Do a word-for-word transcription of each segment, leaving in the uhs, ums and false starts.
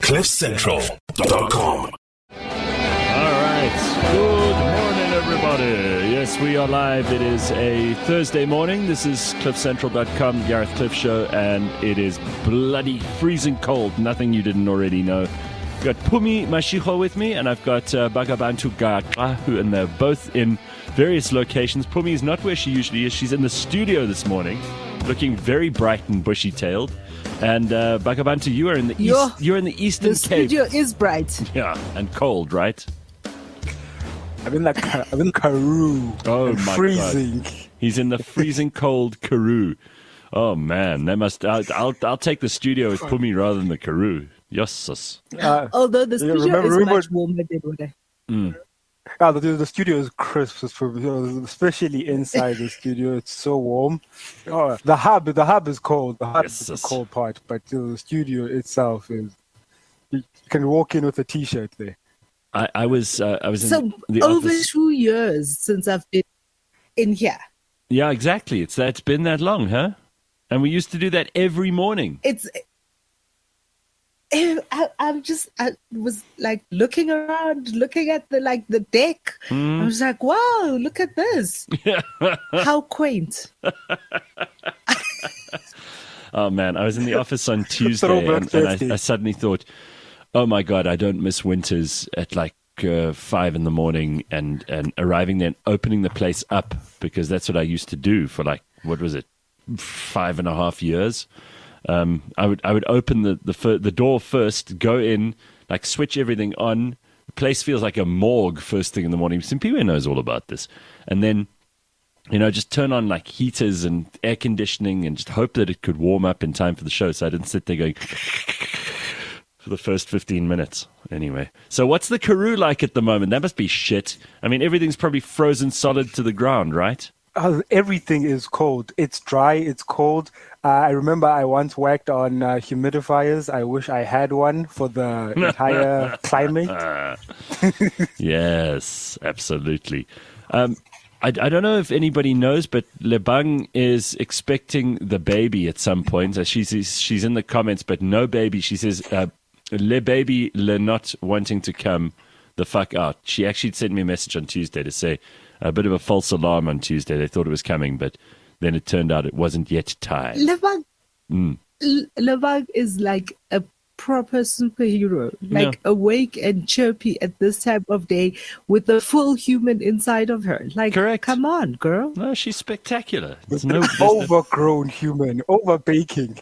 cliff central dot com. All right. Good morning, everybody. Yes, we are live. It is a Thursday morning. This is cliff central dot com, Gareth Cliff Show, and it is bloody freezing cold. Nothing you didn't already know. I've got Pumi Mashiho with me, and I've got uh, Bagabantu Gaqa, who, and they're both in various locations. Pumi is not where she usually is. She's in the studio this morning, looking very bright and bushy-tailed. And uh, Bagabantu, you are in the You're, east. You're in the Eastern the Cape. studio is bright. Yeah, and cold, right? I'm in like I'm in Karoo. Oh I'm my freezing. God. He's in the freezing cold Karoo. Oh man, that must. I'll I'll, I'll take the studio with Pumi rather than the Karoo. Yossus. Uh, Although the studio remember- is remember- much warmer than what I... Mm. ah, the, the studio is crisp, especially inside the studio. It's so warm. Oh, the hub, the hub is cold. The hub Yes, is yes. the cold part, but the studio itself is. You can walk in with a t-shirt there. I, I was uh, I was in So the over office. two years since I've been in here. Yeah, exactly. It's that. It's been that long, huh? And we used to do that every morning. It's. I, I'm just. I was like looking around, looking at the like the deck. Hmm. I was like, "Wow, look at this! How quaint!" Oh man, I was in the office on Tuesday, Throwback and, and Thursday. I, I suddenly thought, "Oh my God, I don't miss winters at like uh, five in the morning and and arriving there and opening the place up, because that's what I used to do for like what was it, five and a half years." Um, I would I would open the the, fir- the door first, go in, like switch everything on. The place feels like a morgue first thing in the morning. Simpiwe knows all about this, and then. You know, just turn on like heaters and air conditioning and just hope that it could warm up in time for the show, so I didn't sit there going for the first fifteen minutes. Anyway, so what's the Karoo like at the moment? That must be shit. I mean, everything's probably frozen solid to the ground, right? Uh, everything is cold. It's dry. It's cold. Uh, I remember I once worked on uh, humidifiers. I wish I had one for the entire climate. Yes, absolutely. Um, I, I don't know if anybody knows, but Lebang is expecting the baby at some point. Uh, She's she's in the comments, but no baby. She says, uh, "Le baby, le not wanting to come the fuck out." She actually sent me a message on Tuesday to say a bit of a false alarm on Tuesday. They thought it was coming, but then it turned out it wasn't yet time. Levang, Mm. Levang is like a proper superhero, like Yeah. awake and chirpy at this time of day with the full human inside of her. Like, Correct. come on, girl. No, she's spectacular. There's no, An there's no- overgrown human, over baking.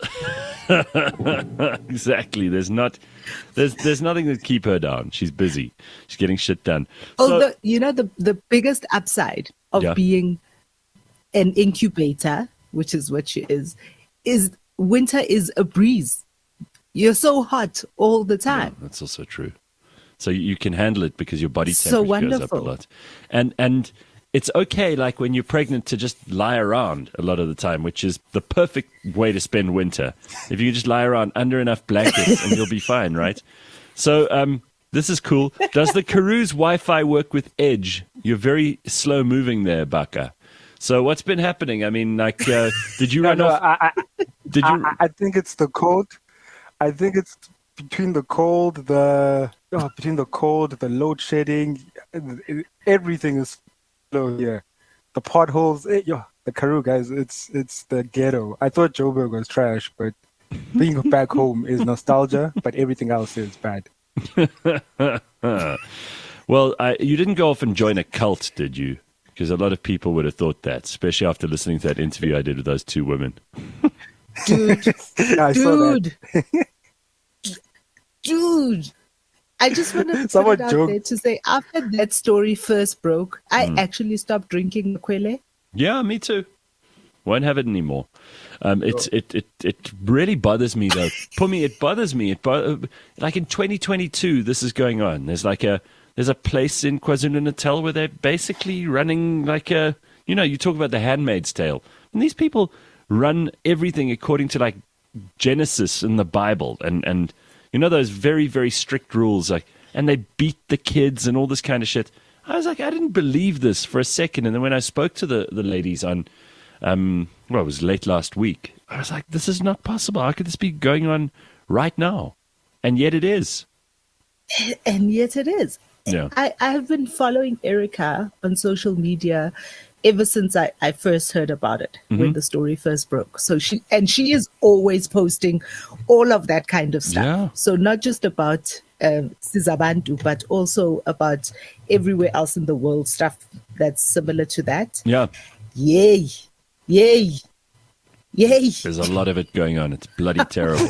exactly. There's not. There's there's nothing to keep her down. She's busy. She's getting shit done. So- Although, you know, the, the biggest upside of Yeah. being an incubator, which is what she is, is winter is a breeze. You're so hot all the time. That's also true. So you you can handle it because your body So temperature goes up a wonderful. lot. And and it's okay, like when you're pregnant, to just lie around a lot of the time, which is the perfect way to spend winter. If you just lie around under enough blankets and you'll be fine, right? So um, this is cool. Does the Karoo's Wi-Fi work with Edge? You're very slow moving there, Baka. So what's been happening? I mean, like, uh, did you No, run no, off? I, I, Did you? I, I think it's the cold. I think it's between the cold, the oh, between the cold, the load shedding, everything is slow here. The potholes, eh, yo, the Karoo guys, it's it's the ghetto. I thought Joburg was trash, but being back home is nostalgia. But everything else is bad. Well, I, you didn't go off and join a cult, did you? Because a lot of people would have thought that, especially after listening to that interview I did with those two women. Dude, I saw that. dude, dude. I just want to put Someone it out joked- there to say, after that story first broke, I Hmm. actually stopped drinking Makwele. Yeah, me too. Won't have it anymore. Um, it's it, it it really bothers me though. Pumi, it bothers me. It bo- like in twenty twenty-two, this is going on. There's like a there's a place in KwaZulu Natal where they're basically running like a you know you talk about the Handmaid's Tale, and these people run everything according to like Genesis in the Bible, and and you know those very very strict rules, like, and they beat the kids and all this kind of shit. I was like, I didn't believe this for a second, and then when I spoke to the the ladies on. Um, well, it was late last week. I was like, this is not possible. How could this be going on right now? And yet it is. And yet it is. Yeah. I, I have been following Erica on social media ever since I, I first heard about it, Mm-hmm. when the story first broke. So she and she is always posting all of that kind of stuff. Yeah. So not just about um, Sizabantu, but also about everywhere else in the world, stuff that's similar to that. Yeah. Yay. Yay. Yay. There's a lot of it going on. It's bloody terrible.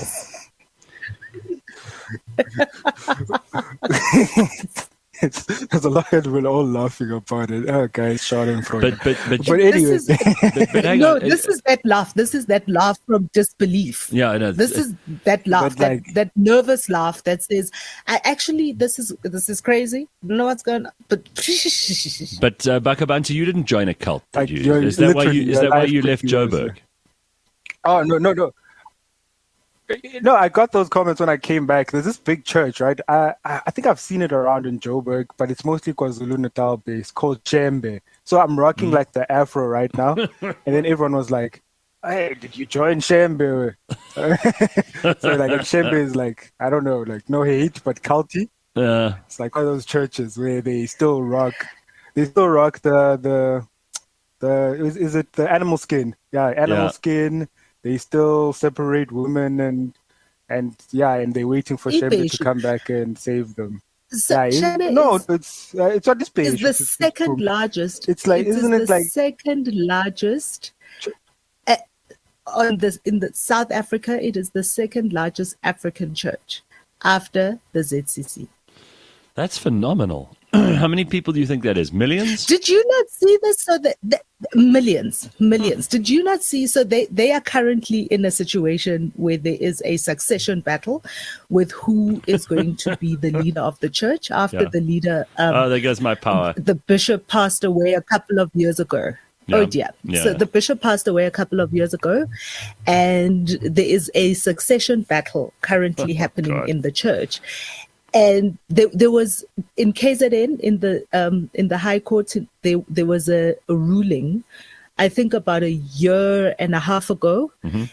It's, there's a lot of we're all laughing about it. Oh, guys, shouting from But but but, But This anyway, is- but, but hang no, on. this is that laugh. This is that laugh from disbelief. Yeah, I know. This is that laugh, But that, like- that nervous laugh that says, "I actually, this is this is crazy. I don't know what's going on." But But uh, Bakabantu, you didn't join a cult, did Like, you? you're Is that why you? literally Is a that why life you left producer. Joburg? oh no, no, no. No, I got those comments when I came back. There's this big church, right? I I I think I've seen it around in Joburg, but it's mostly KwaZulu Natal based, called Chembe. So I'm rocking like the afro right now, and then everyone was like, "Hey, did you join Chembe?" So like Chembe is like, I don't know, like no hate but culty. Uh, It's like one of those churches where they still rock, they still rock the the the is, is it the animal skin? Yeah, animal Yeah. skin. They still separate women and and yeah, and they're waiting for Shembe to Ibeshu. come back and save them. So Yeah, it- China no, is, it's uh, it's not this page. is the It's- it's second from- largest. It's like- is isn't it the like- second largest Ch- uh, on the in the South Africa? It is the second largest African church after the Z C C. that's phenomenal. How many people do you think that is? Millions? Did you not see this? So that, that millions, millions. Did you not see? So they they are currently in a situation where there is a succession battle with who is going to be the leader of the church after Yeah. the leader. Um, Oh, there goes my power. the bishop passed away a couple of years ago. Yeah. Oh dear. Yeah. So the bishop passed away a couple of years ago, and there is a succession battle currently happening God. in the church. And there, there was in K Z N in the um, in the High Court there there was a, a ruling, I think about a year and a half ago, Mhm.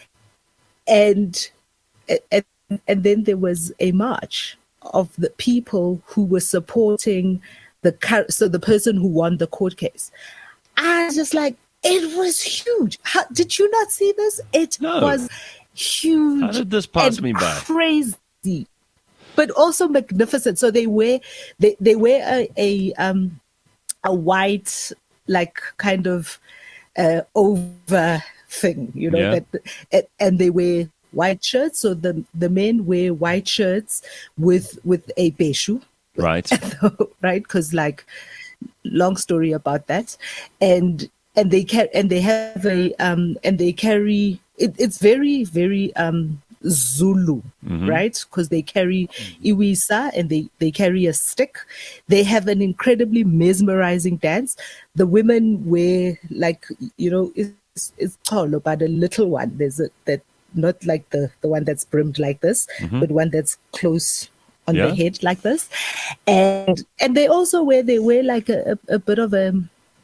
and, and and then there was a march of the people who were supporting the cur- so the person who won the court case. I was just like, it was huge. How, did you not see this? It No. was huge. How did this pass and me by? Crazy, but also magnificent. So they wear they they wear a, a um a white like kind of uh, over thing, you know, Yeah. that and, and they wear white shirts. So the the men wear white shirts with with a beshu, Right. right? Because like, long story about that, and and they can and they have a um and they carry it, it's very very um Zulu, Mhm. right? Because they carry iwisa and they they carry a stick. They have an incredibly mesmerizing dance. The women wear like, you know, it's it's tall but a little one. There's a that not like the the one that's brimmed like this, Mhm. but one that's close on Yeah. the head like this, and and they also wear they wear like a, a, a bit of a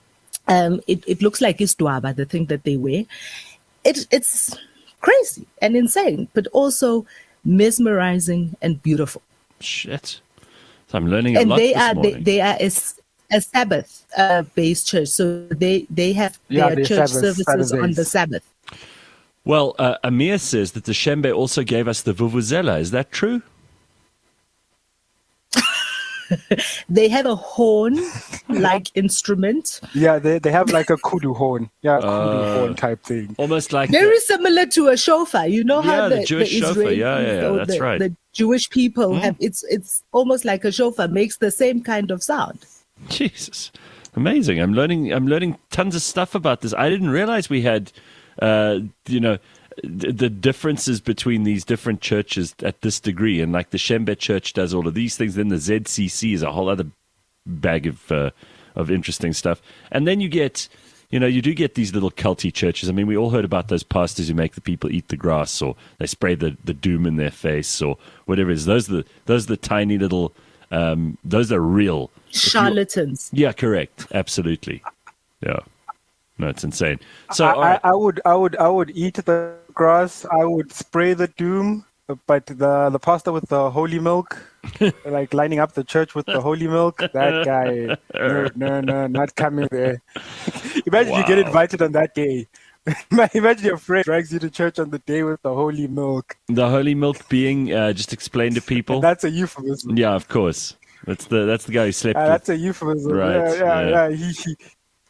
um it, it looks like istwaba, the thing that they wear. It it's crazy and insane, but also mesmerizing and beautiful. Shit. So I'm learning a And lot they this are they, morning. they are a, s- a Sabbath uh, based church, so they they have Yeah, their they church Sabbath services on the Saturdays. Sabbath. Well, uh, Amir says that the Shembe also gave us the Vuvuzela. Is that true? They have a horn like instrument, Yeah, they they have like a kudu horn. Yeah, a kudu Uh, horn type thing. Almost like very similar to a shofar. You know how Yeah, the, the Jewish shofar. Israelis Yeah, yeah, yeah, or that's the, right. the Jewish people Mm. have it's it's almost like a shofar, makes the same kind of sound. Jesus, amazing! I'm learning. I'm learning tons of stuff about this. I didn't realize we had, uh, you know, the, the differences between these different churches at this degree. And like the Shembe Church does all of these things, then the Z C C is a whole other bag of uh, of interesting stuff. And then you get, you know, you do get these little culty churches. I mean, we all heard about those pastors who make the people eat the grass, or they spray the, the doom in their face, or whatever it is. Those are the those are the tiny little. Um, those are real. Charlatans. Yeah, correct. Absolutely. Yeah. No, it's insane. So, I, all right. I, I would I would I would eat the grass. I would spray the doom. but the the pastor with the holy milk, like lining up the church with the holy milk, that guy, no, no, no, not coming there. Imagine Wow. you get invited on that day. Imagine your friend drags you to church on the day with the holy milk. The holy milk being, uh, just explain to people. And that's a euphemism. Yeah, of course. That's the that's the guy who slept Uh, with. that's a euphemism. Right, Yeah, yeah, yeah. yeah. He, he,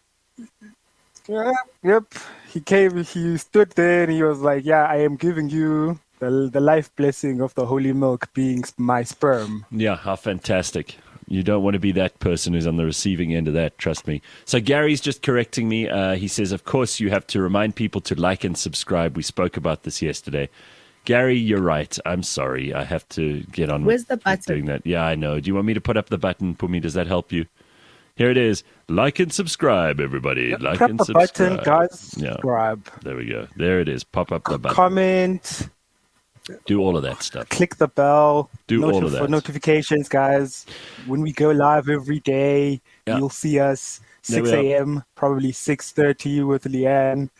yeah, yep. He came. He stood there and he was like, "Yeah, I am giving you the the life blessing of the holy milk, being my sperm." Yeah, how fantastic. You don't want to be that person who's on the receiving end of that, trust me. So Gary's just correcting me. Uh, he says, of course, you have to remind people to like and subscribe. We spoke about this yesterday. Gary, you're right. I'm sorry. I have to get on Where's with the with button? doing that. Yeah, I know. Do you want me to put up the button, Pumi? Does that help you? Here it is. Like and subscribe, everybody. Like Press and the subscribe. button, guys. Yeah. Subscribe. There we go. There it is. Pop up the button. Comment. Do all of that stuff. Click the bell. Do all of for that. notifications, guys. When we go live every day, Yeah. you'll see us There six we a.m., probably six thirty with Leanne.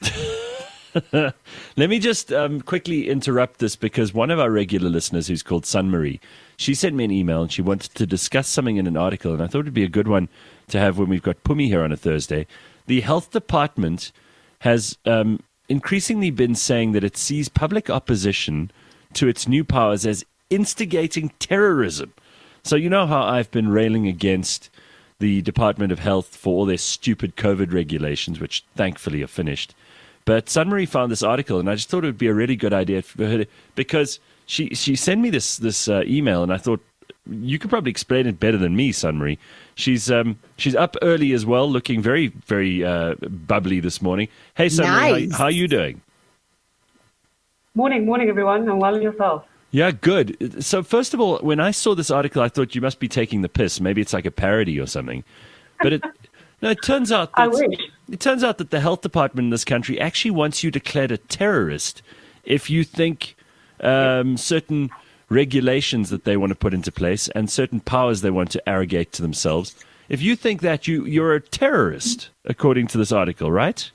Let me just um, quickly interrupt this because one of our regular listeners, who's called Sun Marie, she sent me an email and she wanted to discuss something in an article, and I thought it'd be a good one to have when we've got Pumi here on a Thursday. The health department has um, increasingly been saying that it sees public opposition to its new powers as instigating terrorism. So you know how I've been railing against the Department of Health for all their stupid COVID regulations, which thankfully are finished. But Sunmarie found this article, and I just thought it would be a really good idea for her to, because she she sent me this this uh, email, and I thought you could probably explain it better than me, Sunmarie. She's um she's up early as well, looking very very uh, bubbly this morning. Hey, Sunmarie, Nice. how, how are you doing? Morning, morning, everyone. And well, and yourself? Yeah, good. So first of all, when I saw this article, I thought you must be taking the piss. Maybe it's like a parody or something. But it no, it turns out I that, wish. it turns out that the health department in this country actually wants you declared a terrorist if you think um, certain regulations that they want to put into place and certain powers they want to arrogate to themselves. If you think that, you you're a terrorist, according to this article, right?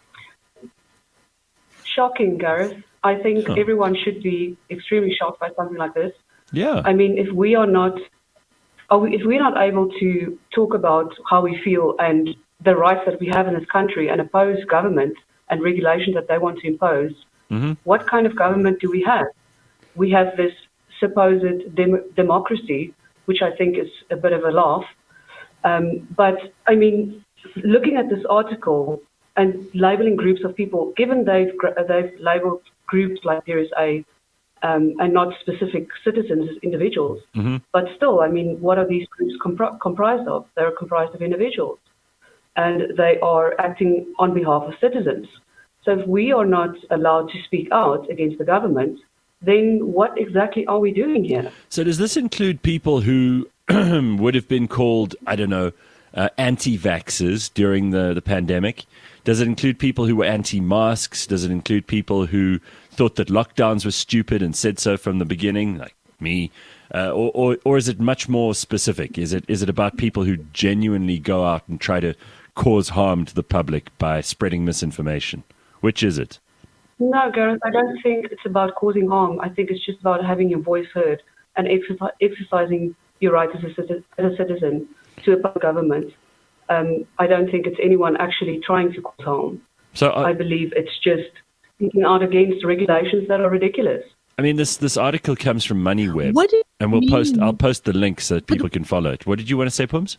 Shocking, Gareth. I think Huh. everyone should be extremely shocked by something like this. Yeah. I mean, if we are not, are we, if we're not able to talk about how we feel and the rights that we have in this country and oppose government and regulations that they want to impose, Mm-hmm. what kind of government do we have? We have this supposed dem- democracy, which I think is a bit of a laugh. Um, but, I mean, looking at this article and labeling groups of people, given they've, gr- they've labeled groups like Series A um, and not specific citizens as individuals, Mm-hmm. but still, I mean, what are these groups compri- comprised of? They're comprised of individuals, and they are acting on behalf of citizens. So if we are not allowed to speak out against the government, then what exactly are we doing here? So does this include people who would have been called, I don't know, uh, anti-vaxxers during the, the pandemic? Does it include people who were anti-masks? Does it include people who thought that lockdowns were stupid and said so from the beginning, like me? Uh, or, or, or is it much more specific? Is it is it about people who genuinely go out and try to cause harm to the public by spreading misinformation? Which is it? No, Gareth, I don't think it's about causing harm. I think it's just about having your voice heard and exerci- exercising your right as a, citi- as a citizen to oppose government. Um, I don't think it's anyone actually trying to cause harm. So uh, I believe it's just speaking out against regulations that are ridiculous. I mean, this this article comes from MoneyWeb, What do you and we'll post. mean? I'll post the link so that people can follow it. What did you want to say, Pums?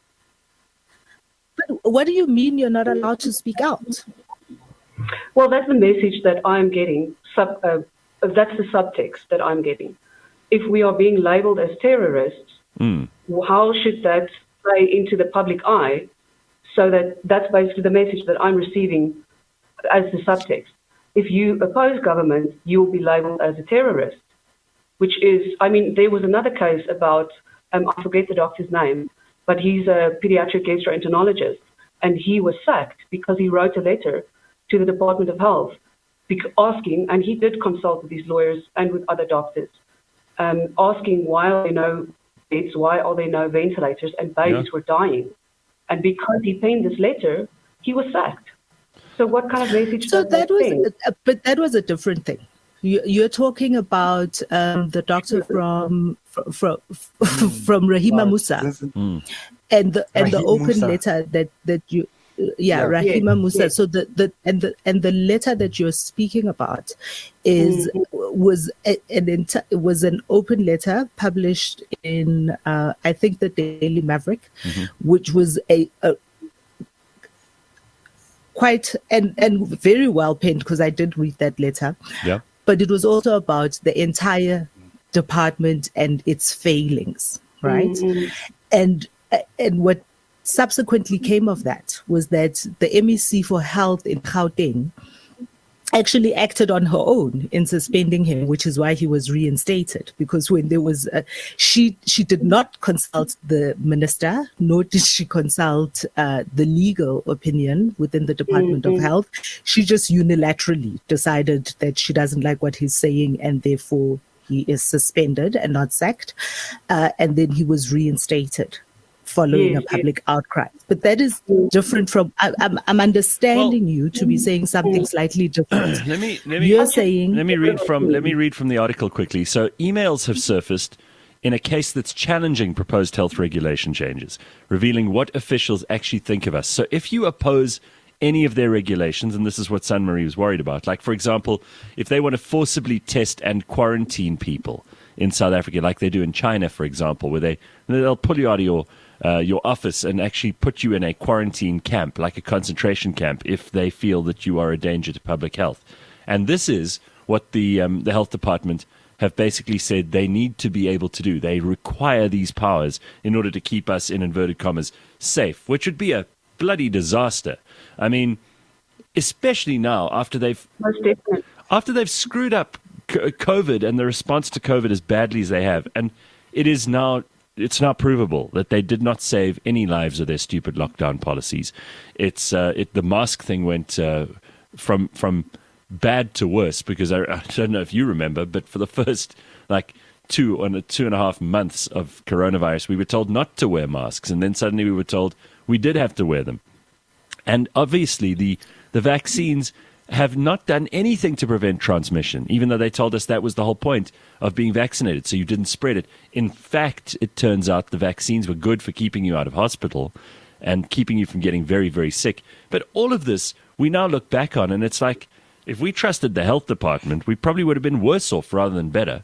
But what do you mean you're not allowed to speak out? Well, that's the message that I'm getting. Sub, uh, that's the subtext that I'm getting. If we are being labeled as terrorists, Mm. how should that play into the public eye? So that that's basically the message that I'm receiving as the subtext. If you oppose government, you will be labeled as a terrorist, which is, I mean, there was another case about, um, I forget the doctor's name, but he's a pediatric gastroenterologist, and he was sacked because he wrote a letter to the Department of Health bec- asking, and he did consult with these lawyers and with other doctors, um, asking why are there no beds, why are there no ventilators, and babies Yeah. were dying. And because he penned this letter, he was sacked. So what kind of message So does that that was, send? uh, but that was a different thing. You, you're talking about um, the doctor from from from, from Rahima Musa Mm. and the and the Rahim open Musa. letter that that you. Yeah, Yeah. Rahima Yes, Musa. yes. So the, the and the and the letter that you're speaking about is was a, an enti- was an open letter published in uh, I think the Daily Maverick, which was a, a quite and and very well penned, because I did read that letter. Yeah. But it was also about the entire department and its failings, right? And and what subsequently came of that was that the M E C for Health in Gauteng actually acted on her own in suspending him, which is why he was reinstated. Because when there was, a, she she did not consult the minister, nor did she consult uh, the legal opinion within the Department of Health. She just unilaterally decided that she doesn't like what he's saying, and therefore he is suspended and not sacked. Uh, and then he was reinstated following Yes, a public outcry. But that is different from, I, I'm, I'm understanding Well- you to be saying something slightly different. Let me let me You're saying, let me read from let me read from the article quickly. So emails have surfaced in a case that's challenging proposed health regulation changes, revealing what officials actually think of us. So if you oppose any of their regulations, and this is what San Marie was worried about, like for example, if they want to forcibly test and quarantine people in South Africa, like they do in China, for example, where they they'll pull you out of your Uh, your office and actually put you in a quarantine camp, like a concentration camp, if they feel that you are a danger to public health. And this is what the um, the health department have basically said they need to be able to do. They require these powers in order to keep us, in inverted commas, safe, which would be a bloody disaster. I mean, especially now after they've Most definitely. after they've screwed up c- COVID and the response to COVID as badly as they have, and it is now. It's not provable that they did not save any lives with their stupid lockdown policies. It's uh, it, the mask thing went uh, from from bad to worse, because I, I don't know if you remember, but for the first like two and two and a half months of coronavirus, we were told not to wear masks, and then suddenly we were told we did have to wear them. And obviously, the the vaccines have not done anything to prevent transmission, even though they told us that was the whole point of being vaccinated, so you didn't spread it. In fact, it turns out the vaccines were good for keeping you out of hospital and keeping you from getting very, very sick. But all of this, we now look back on, and it's like, if we trusted the health department, we probably would have been worse off rather than better.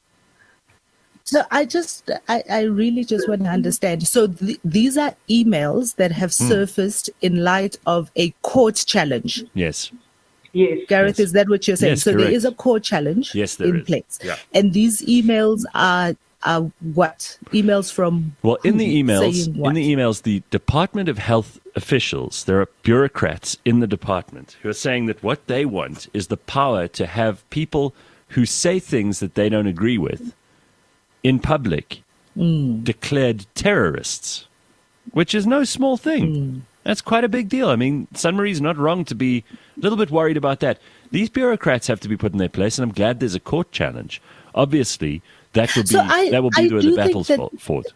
So I just, I, I really just want to understand. So th- these are emails that have surfaced in light of a court challenge. Yes. Yes. Gareth, Yes. is that what you're saying? Yes, so there correct. is a court challenge Yes, there in is. place. Yeah. And these emails are, are what? Emails from Well, in who? the emails, Saying what? in the emails, the Department of Health officials, there are bureaucrats in the department who are saying that what they want is the power to have people who say things that they don't agree with in public declared terrorists, which is no small thing. That's quite a big deal. I mean, San Marie's not wrong to be a little bit worried about that. These bureaucrats have to be put in their place, and I'm glad there's a court challenge. Obviously, that will be So I- that will be I where do the think battle's that- fought- fought.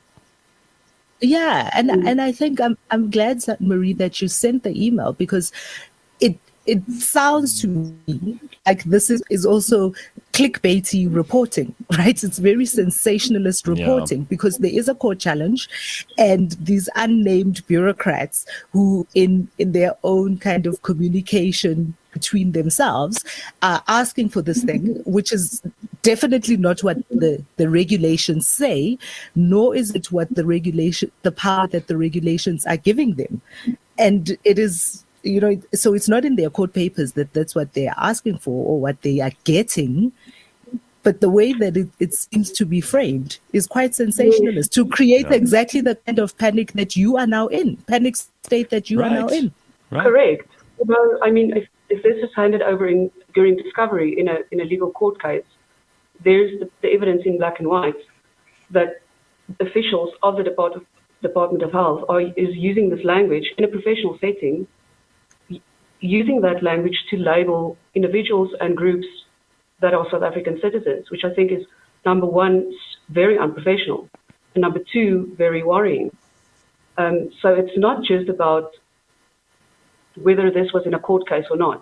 Yeah, and and I think I'm I'm glad, that, Marie, that you sent the email, because it it sounds to me like this is, is also clickbaity reporting, right? It's very sensationalist reporting, because there is a court challenge, and these unnamed bureaucrats who, in in their own kind of communication between themselves, are asking for this thing, which is definitely not what the, the regulations say, nor is it what the regulation, the power that the regulations are giving them. And it is, you know, so it's not in their court papers that that's what they are asking for or what they are getting. But the way that it, it seems to be framed is quite sensationalist, to create Yeah. exactly the kind of panic that you are now in, panic state that you are now Right. in. Right? Correct. Well, I mean, if, if this is handed over in, during discovery in a in a legal court case, there's the, the evidence in black and white that officials of the Depart- Department of Health are is using this language in a professional setting, y- using that language to label individuals and groups that are South African citizens, which I think is, number one, s- very unprofessional, and number two, very worrying. Um, so it's not just about whether this was in a court case or not.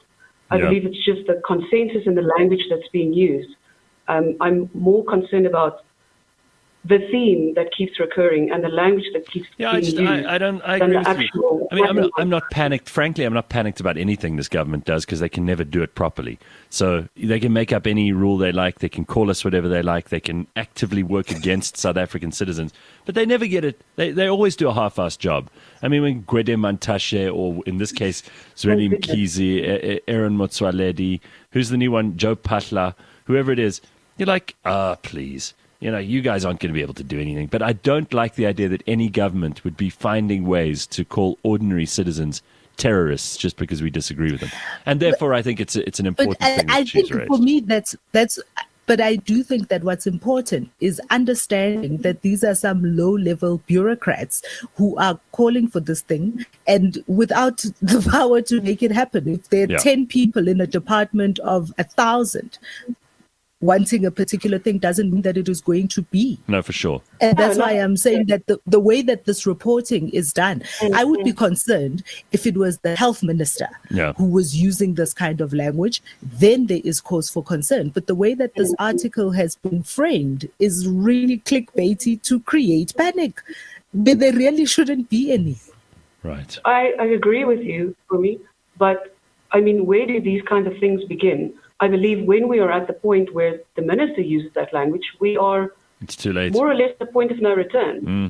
I Yeah. believe it's just the consensus and the language that's being used. Um, I'm more concerned about the theme that keeps recurring and the language that keeps Yeah, I being just, used. I, I don't, I than agree the with you. actual I mean, I'm not, writing I'm not panicked. Frankly, I'm not panicked about anything this government does because they can never do it properly. So they can make up any rule they like. They can call us whatever they like. They can actively work against South African citizens, but they never get it. They, they always do a half-assed job. I mean, when Gwede Mantashe, or in this case, Zweli Mkhize, Aaron Motsoaledi, who's the new one, Joe Patla, whoever it is, you're like, ah, please. You know, you guys aren't going to be able to do anything. But I don't like the idea that any government would be finding ways to call ordinary citizens terrorists just because we disagree with them. And therefore, I think it's a, it's an important But I, thing that I she's think raised. for me, that's that's. But I do think that what's important is understanding that these are some low-level bureaucrats who are calling for this thing, and without the power to make it happen. If there are Yeah. ten people in a department of a thousand wanting a particular thing, doesn't mean that it is going to be. No, for sure. And that's No, why no. I'm saying that the, the way that this reporting is done, I would be concerned if it was the health minister Yeah. who was using this kind of language, then there is cause for concern. But the way that this article has been framed is really clickbaity to create panic, but there really shouldn't be any. Right. I, I agree with you, Rumi, but I mean, where do these kind of things begin? I believe when we are at the point where the minister uses that language, we are It's too late. more or less the point of no return.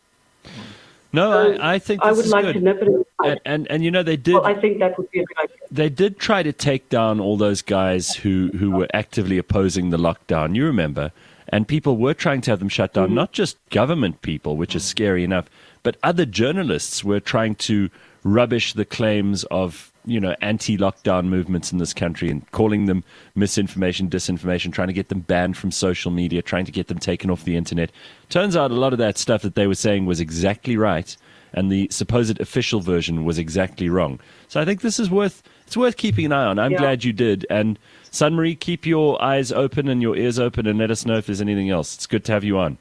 No, So I, I think I this would is like good. to nip it in the bud. And, and and you know they did Well, I think that would be a good idea. they did try to take down all those guys who, who were actively opposing the lockdown. You remember, and people were trying to have them shut down. Not just government people, which is scary enough, but other journalists were trying to rubbish the claims of you know anti-lockdown movements in this country and calling them misinformation, disinformation, trying to get them banned from social media, trying to get them taken off the internet. Turns out a lot of that stuff that they were saying was exactly right, and the supposed official version was exactly wrong. So I think this is worth it's worth keeping an eye on. I'm Yeah. glad you did. And Sunmarie, keep your eyes open and your ears open, and let us know if there's anything else. It's good to have you on.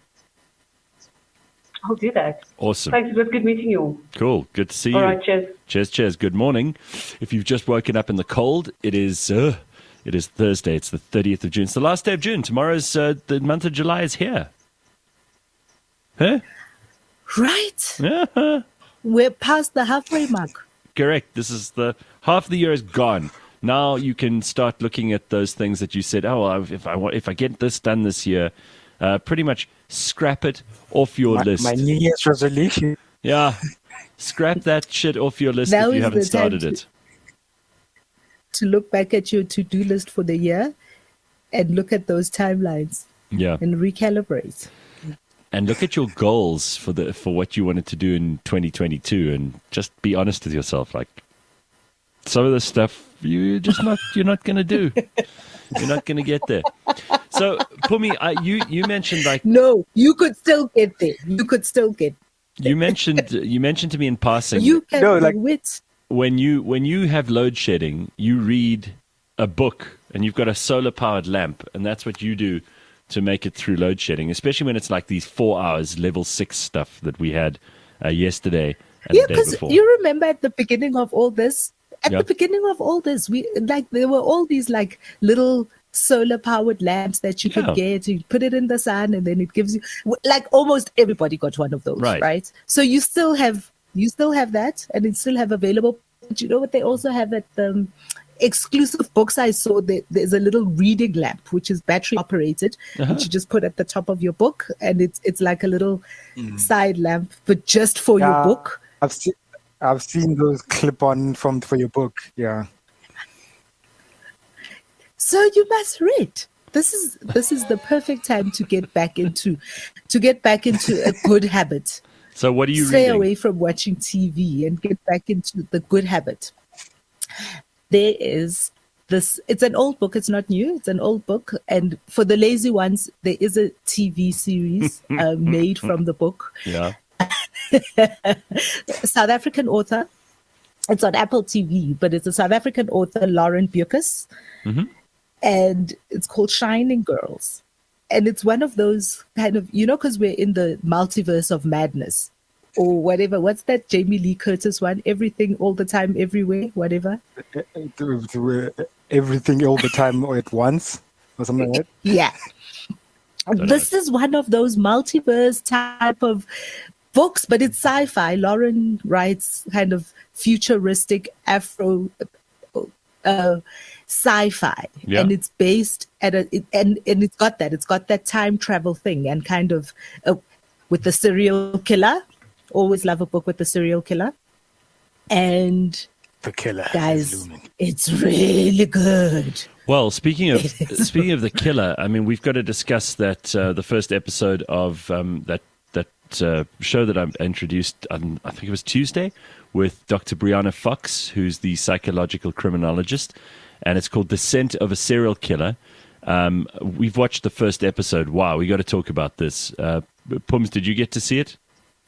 I'll do that. Awesome. Thanks. It was good meeting you all. Cool. Good to see you. All right, cheers. Cheers, cheers. Good morning. If you've just woken up in the cold, it is uh, it is Thursday. It's the thirtieth of June. It's the last day of June. Tomorrow's uh, the month of July is here. Huh? Right? Yeah. We're past the halfway mark. Correct. This is the half the year is gone. Now you can start looking at those things that you said. Oh, well, if I want, if I get this done this year, uh, pretty much scrap it off your My, list. my New Year's resolution. Yeah, scrap that shit off your list Now if you is haven't the time started to- it. To look back at your to-do list for the year and look at those timelines Yeah, and recalibrate. and look at your goals for the for what you wanted to do in twenty twenty-two, and just be honest with yourself. Like some of the stuff you're just not you're not going to do. You're not going to get there. So, Pumi, I, you you mentioned like No, you could still get there. You could still get you mentioned you mentioned to me in passing You can No, do like- it. when you when you have load shedding, you read a book and you've got a solar powered lamp, and that's what you do to make it through load shedding. Especially when it's like these four hours level six stuff that we had uh, yesterday and Yeah, the day because before. you remember at the beginning of all this, at Yeah. the beginning of all this, we like there were all these like little solar powered lamps that you Yeah. could get. You put it in the sun, and then it gives you like almost everybody got one of those, Right. right? So you still have you still have that, and it's still have available. But you know what they also have at the um, exclusive books I saw? There, there's a little reading lamp which is battery operated, Uh-huh. which you just put at the top of your book, and it's it's like a little side lamp, but just for your Yeah. book. I've seen I've seen those clip on from for your book. Yeah. So you must read. This is this is the perfect time to get back into to get back into a good habit. So what are you Stay reading? away from watching T V and get back into the good habit. There is this it's an old book, it's not new, it's an old book. And for the lazy ones, there is a T V series uh, made from the book. Yeah. South African author. It's on Apple T V, but it's a South African author, Lauren Buckus. And it's called Shining Girls. And it's one of those kind of, you know, because we're in the multiverse of madness. or whatever. What's that Jamie Lee Curtis one? Everything, all the time, everywhere, whatever. Everything all the time or at once or something like that. Yeah. This is one of those multiverse type of books, but it's sci-fi. Lauren writes kind of futuristic Afro uh, sci-fi, Yeah. and it's based at a it, and and it's got that it's got that time travel thing, and kind of uh, with the serial killer. Always love a book with the serial killer, and The killer. guys, is looming. it's really good. Well, speaking of It is. speaking of the killer, I mean, we've got to discuss that uh, the first episode of um, that that uh, show that I introduced. On, I think it was Tuesday with Doctor Brianna Fox, who's the psychological criminologist, and it's called Descent of a Serial Killer. Um, we've watched the first episode. Wow, we got to talk about this. Uh, Pums, did you get to see it?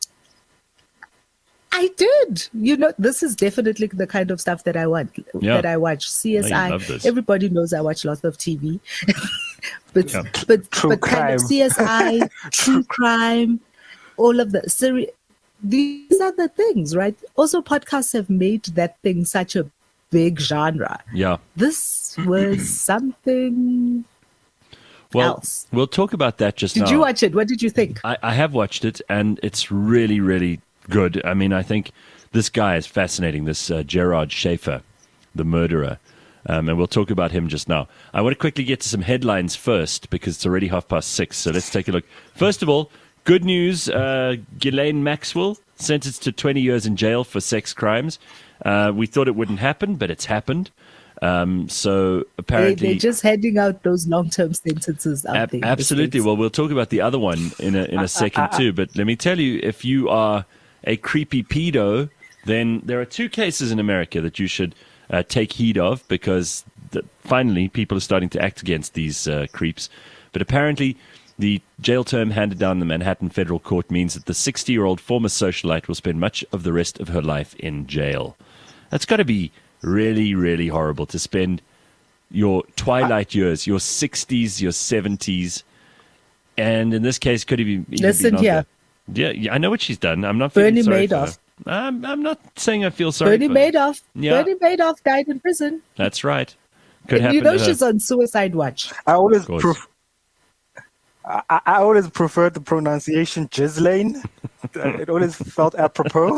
I did. You know, this is definitely the kind of stuff that I want. Yeah. That I watch. C S No, I. you love this. Everybody knows I watch lots of T V, but Yeah. but True but kind of crime. C S I, true crime, all of the seri- These are the things, right? Also, podcasts have made that thing such a big genre. Yeah. This was something Well, else. we'll talk about that just Did now. you watch it? What did you think? I, I have watched it, and it's really, really good. I mean, I think this guy is fascinating, this uh, Gerard Schaefer, the murderer. Um, and we'll talk about him just now. I want to quickly get to some headlines first, because it's already half past six. So let's take a look. First of all, good news. Uh, Ghislaine Maxwell sentenced to twenty years in jail for sex crimes. Uh, we thought it wouldn't happen, but it's happened. Um, so They, apparently... they're just handing out those long-term sentences out Ab- there. in the absolutely. States. Well, we'll talk about the other one in a in a second too. But let me tell you, if you are a creepy pedo, then there are two cases in America that you should uh, take heed of, because the, finally people are starting to act against these uh, creeps. But apparently, the jail term handed down in the Manhattan federal court means that the sixty-year-old former socialite will spend much of the rest of her life in jail. That's got to be really, really horrible to spend your twilight years, your sixties, your seventies, and in this case, could even be Listen longer. here. Yeah, yeah, I know what she's done. I'm not Bernie feeling sorry for Madoff. her. I'm, I'm not saying I feel sorry Bernie for her. Madoff. Yeah. Bernie Madoff died in prison. That's right. Could And happen you know to her. she's on suicide watch. I always course. pref- I, I always preferred the pronunciation Ghislaine. It always felt apropos.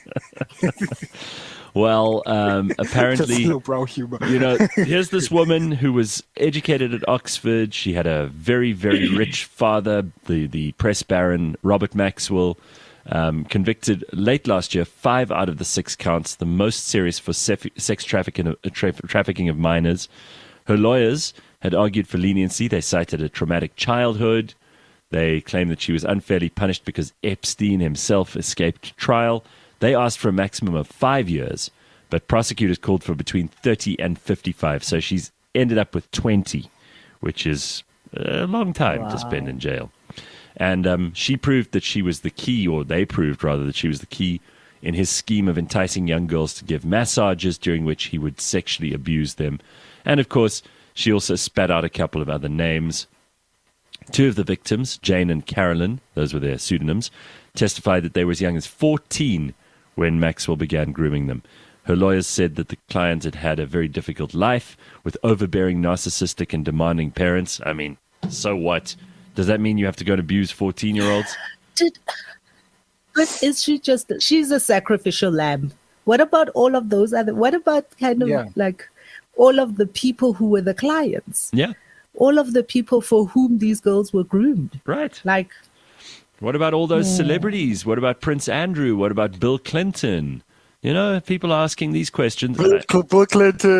Well, um, Just apparently, low brow humor. you know, here's this woman who was educated at Oxford. She had a very, very rich father, the, the press baron, Robert Maxwell, um, convicted late last year, five out of the six counts, the most serious for sef- sex trafficking of, tra- trafficking of minors. Her lawyers had argued for leniency. They cited a traumatic childhood. They claimed that she was unfairly punished because Epstein himself escaped trial. They asked for a maximum of five years, but prosecutors called for between thirty and fifty-five. So she's ended up with twenty, which is a long time to spend in jail. And um, she proved that she was the key, or they proved rather that she was the key in his scheme of enticing young girls to give massages, during which he would sexually abuse them. And of course, she also spat out a couple of other names. Two of the victims, Jane and Carolyn, those were their pseudonyms, testified that they were as young as fourteen when Maxwell began grooming them. Her lawyers said that the client had had a very difficult life with overbearing, narcissistic, and demanding parents. I mean, so what? Does that mean you have to go and abuse fourteen-year-olds? Did, but is she just, she's a sacrificial lamb. What about all of those other, what about kind of Yeah. like all of the people who were the clients? Yeah, All of the people for whom these girls were groomed? right. Like, What about all those celebrities? What about Prince Andrew? What about Bill Clinton? You know, people are asking these questions. Bill, Bill Clinton.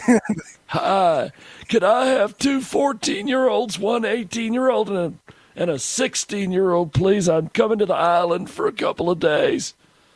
Hi, could I have two fourteen-year-olds, one eighteen-year-old, and a, and a sixteen-year-old, please? I'm coming to the island for a couple of days.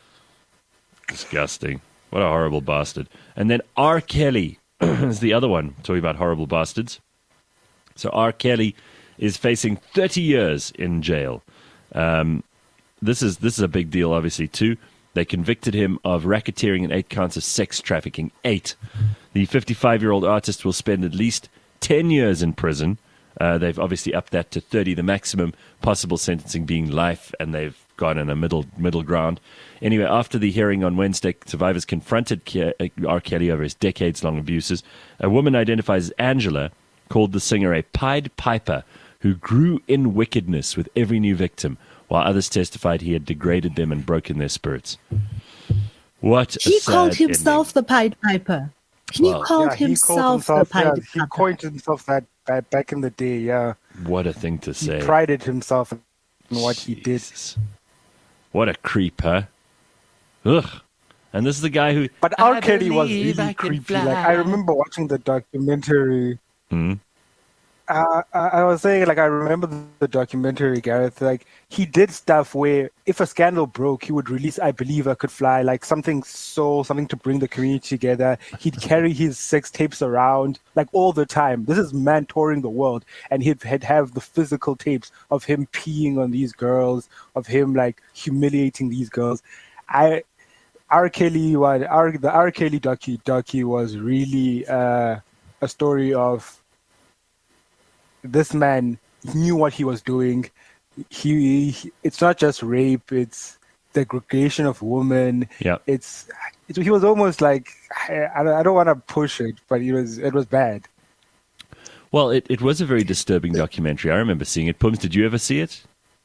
Disgusting. What a horrible bastard. And then R. Kelly is the other one, talking about horrible bastards. So R. Kelly is facing thirty years in jail. Um, this is this is a big deal, obviously, too. They convicted him of racketeering and eight counts of sex trafficking. Eight. The fifty-five-year-old artist will spend at least ten years in prison. Uh, they've obviously upped that to thirty, the maximum possible sentencing being life, and they've gone in a middle middle ground. Anyway, after the hearing on Wednesday, survivors confronted Ke- R. Kelly over his decades-long abuses. A woman identified as Angela called the singer a Pied Piper who grew in wickedness with every new victim, while others testified he had degraded them and broken their spirits. What a He sad called himself ending. the Pied Piper. He Well, called Yeah, he himself called himself. the Pied Yeah, Piper. he coined himself that, that back in the day. Yeah, What a thing to he say. prided himself in what he did. Jesus. What a creep, huh? Ugh. And this is the guy who... But R. I Kelly was believe I really can creepy. fly. Like I remember watching the documentary. Hmm? Uh, I I was saying, like, I remember the documentary, Gareth. Like, he did stuff where if a scandal broke, he would release I Believe I Could Fly, like something so, something to bring the community together. He'd carry his sex tapes around, like, all the time. This is man touring the world. And he'd, he'd have the physical tapes of him peeing on these girls, of him, like, humiliating these girls. I, R. Kelly, was, R, the R. Kelly docu, docu was really uh, a story of this man knew what he was doing. He, he it's not just rape; it's degradation of women. Yeah. It's, it's he was almost like I, I don't want to push it, but it was it was bad. Well, it, it was a very disturbing documentary. I remember seeing it. Pums, did you ever see it?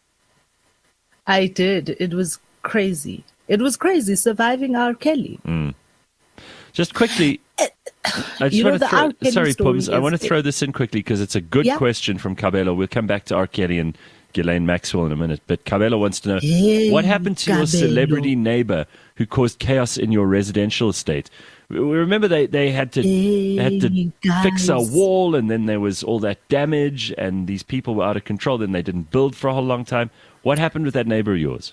I did. It was crazy. It was crazy surviving R. Kelly. Just quickly, I just You know, want to the throw, R. Kelly sorry, story Pums, I is- want to throw this in quickly because it's a good Yeah. question from Cabello. We'll come back to R. Kelly and Ghislaine Maxwell in a minute. But Cabello wants to know, Hey, what happened to your Cabello. celebrity neighbor who caused chaos in your residential estate? We we remember they, they had to they had to Hey, fix a guys. wall, and then there was all that damage, and these people were out of control. Then they didn't build for a whole long time. What happened with that neighbor of yours?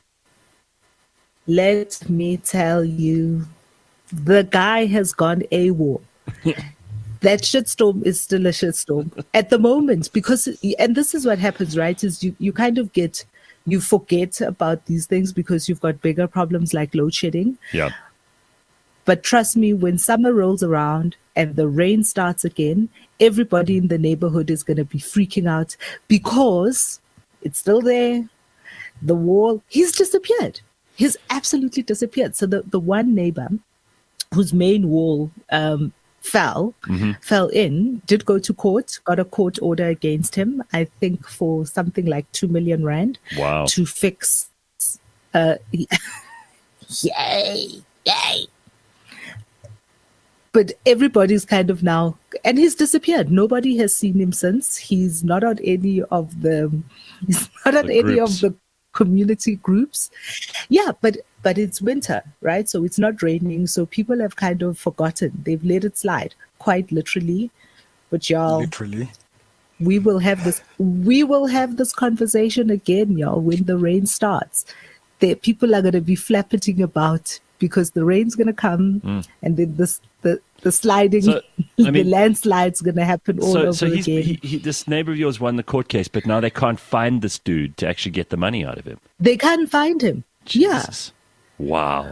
Let me tell you, the guy has gone AWOL. That shitstorm is still a shitstorm at the moment because, and this is what happens, right? Is you, you kind of get, you forget about these things because you've got bigger problems like load shedding. Yeah. But trust me, when summer rolls around and the rain starts again, everybody in the neighborhood is going to be freaking out because it's still there. The wall, he's disappeared. He's absolutely disappeared. So the, the one neighbor whose main wall um, fell, fell in, did go to court, got a court order against him, I think for something like two million rand Wow. to fix. Uh, yay, yay. But everybody's kind of now, and he's disappeared. Nobody has seen him since. He's not on any of the, he's not on The any groups. of the community groups. Yeah, but but it's winter, right? So it's not raining. So people have kind of forgotten. They've let it slide, quite literally. But y'all, Literally. we will have this. We will have this conversation again, y'all, when the rain starts. The people are going to be flappiting about because the rain's going to come, and then this the the sliding, So, the I mean- landslide's going to happen all So, over so he's, again. he, he, this neighbor of yours won the court case, but now they can't find this dude to actually get the money out of him. They can't find him. Yeah. Jesus. Wow.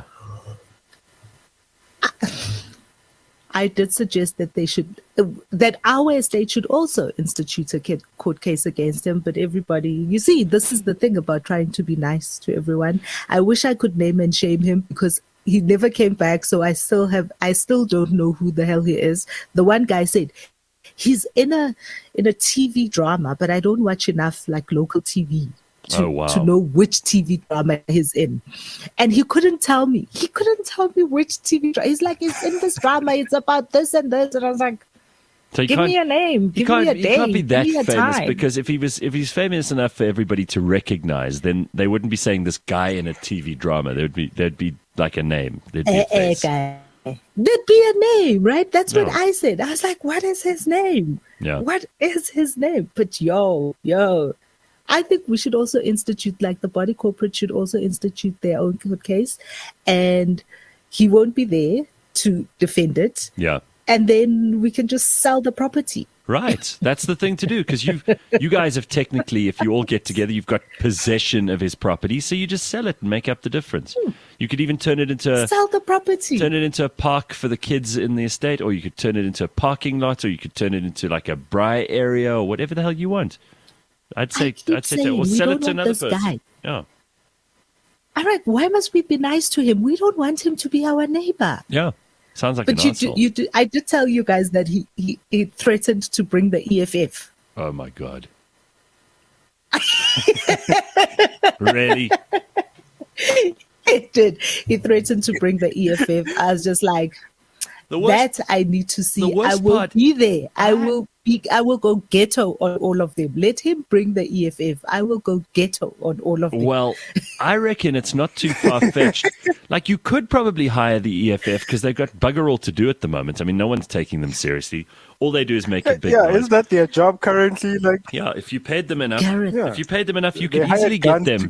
I did suggest that they should, uh, that our estate should also institute a kid court case against him. But everybody, you see, this is the thing about trying to be nice to everyone. I wish I could name and shame him because he never came back. So I still have, I still don't know who the hell he is. The one guy said he's in a in a T V drama, but I don't watch enough like local T V. To, Oh, wow. to know which T V drama he's in. And he couldn't tell me. He couldn't tell me which T V drama. He's like, it's in this drama. It's about this and this. And I was like, So you give can't, me a name. you Give can't, me a you day. can't be that give me a famous time. because if he was if he's famous enough for everybody to recognize, then they wouldn't be saying this guy in a T V drama. There would be there'd be like a name. There'd be a Eh, eh, face. guy. There'd be a name, right? That's what Yeah. I said. I was like, what is his name? Yeah. What is his name? But yo, yo, I think we should also institute, like the body corporate should also institute their own court case, and he won't be there to defend it. Yeah. And then we can just sell the property. Right. That's the thing to do because you you guys have technically, if you all get together, you've got possession of his property, so you just sell it and make up the difference. You could even turn it into Sell the property. turn it into a park for the kids in the estate, or you could turn it into a parking lot, or you could turn it into like a braai area, or whatever the hell you want. I'd say keep I'd say, saying, or we sell don't it to want another this person. guy. Yeah. I'm like, why must we be nice to him? We don't want him to be our neighbor. Yeah. Sounds like But an you, asshole. do, you do, I did tell you guys that he, he, he threatened to bring the E F F. Oh, my God. Really? He did. He threatened to bring the E F F. I was just like, The worst, that I need to see. the worst I will part- be there. I will be. I will go ghetto on all of them. Let him bring the E F F. I will go ghetto on all of them. well, I reckon it's not too far-fetched. Like, you could probably hire the E F F because they've got bugger all to do at the moment. I mean, no one's taking them seriously. All they do is make a big Yeah, noise. is that their job currently? Like, Yeah, if you paid them enough, Gareth. Yeah. if you paid them enough, you They could hired easily get guns them. to-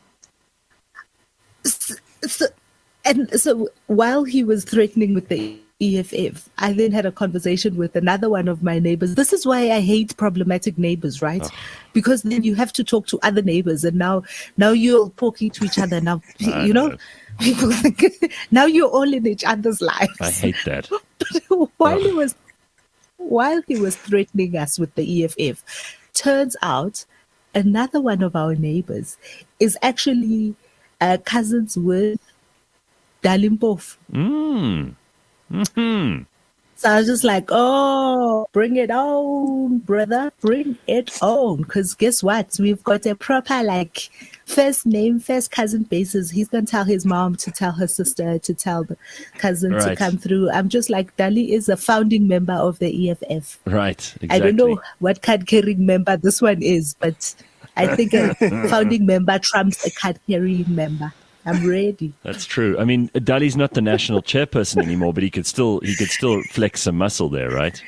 So, and so while he was threatening with the E F F, I then had a conversation with another one of my neighbors. This is why I hate problematic neighbors, right? Because then you have to talk to other neighbors, and now now you're talking to each other. Now I you know, know. people think now you're all in each other's lives. I hate that. while he was while he was threatening us with the E F F, turns out another one of our neighbors is actually uh, cousins with Dalimpof. Mm. Hmm. So I was just like, oh, bring it on, brother, bring it on. Because guess what? We've got a proper, like, first name, first cousin basis. He's going to tell his mom to tell her sister to tell the cousin to Right. come through. I'm just like, Dali is a founding member of the E F F. Right. Exactly. I don't know what card-carrying member this one is, but I think a founding member trumps a card-carrying member. I'm ready. That's true. I mean, Dali's not the national chairperson anymore, but he could still he could still flex some muscle there, right?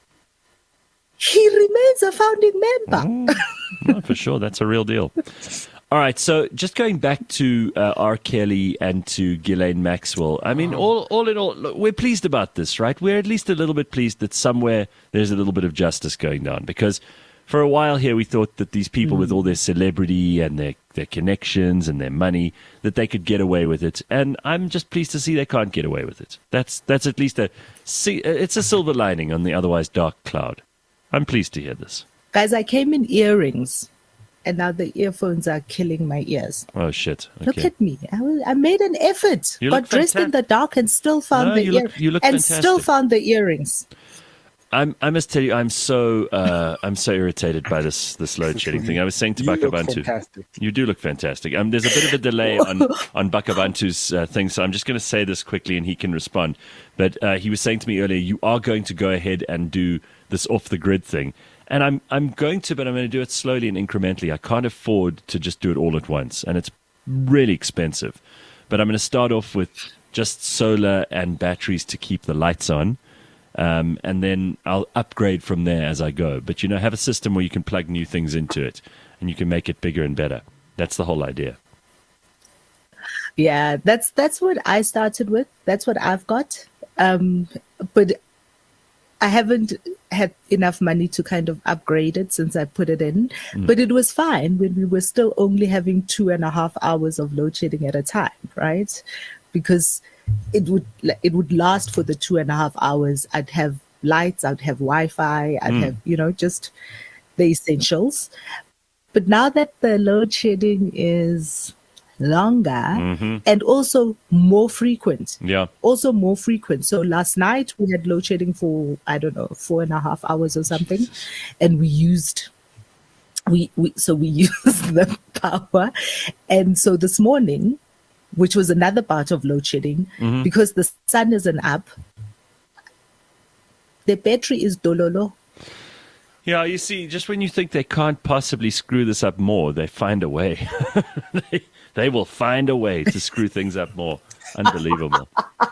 He remains a founding member. No, for sure. That's a real deal. All right. So just going back to uh, R. Kelly and to Ghislaine Maxwell, I mean, all, all in all, look, we're pleased about this, right? We're at least a little bit pleased that somewhere there's a little bit of justice going down, because for a while here we thought that these people with all their celebrity and their, their connections and their money, that they could get away with it. And I'm just pleased to see they can't get away with it. That's, that's at least a, see, it's a silver lining on the otherwise dark cloud. I'm pleased to hear this. Guys, I came in earrings, and now the earphones are killing my ears. Oh, shit. Okay. Look at me. I, was, I made an effort. You Got look dressed in the dark and still found No, the you ear look- you look and fantastic. still found the earrings. I'm, I must tell you, I'm so uh, I'm so irritated by this this load shedding thing. I was saying to You look Bakabantu, fantastic. you do look fantastic. Um, there's a bit of a delay on on Bakabantu's uh, thing, so I'm just going to say this quickly, and he can respond. But uh, he was saying to me earlier, you are going to go ahead and do this off the grid thing, and I'm I'm going to, but I'm going to do it slowly and incrementally. I can't afford to just do it all at once, and it's really expensive. But I'm going to start off with just solar and batteries to keep the lights on. Um, and then I'll upgrade from there as I go. But, you know, have a system where you can plug new things into it and you can make it bigger and better. That's the whole idea. Yeah, that's that's what I started with. That's what I've got. Um, but I haven't had enough money to kind of upgrade it since I put it in. Mm. But it was fine when we were still only having two and a half hours of load shedding at a time, right? Because it would it would last for the two and a half hours. I'd have lights, I'd have Wi-Fi, I'd Mm. have, you know, just the essentials. But now that the load shedding is longer Mhm. and also more frequent, Yeah. also more frequent. So last night we had load shedding for, I don't know, four and a half hours or something. And we used, we, we so we used the power. And so this morning, which was another part of load shedding, Mhm. because the sun isn't up, the battery is dololo. Yeah, you see, just when you think they can't possibly screw this up more, they find a way. they, they will find a way to screw things up more. Unbelievable.